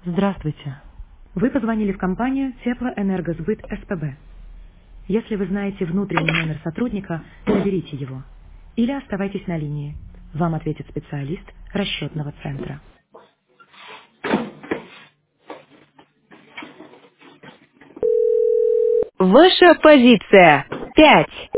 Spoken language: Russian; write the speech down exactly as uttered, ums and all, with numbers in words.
Здравствуйте. Вы позвонили в компанию Теплоэнергосбыт СПБ. Если вы знаете внутренний номер сотрудника, наберите его. Или оставайтесь на линии. Вам ответит специалист расчетного центра. Ваша позиция. Пять.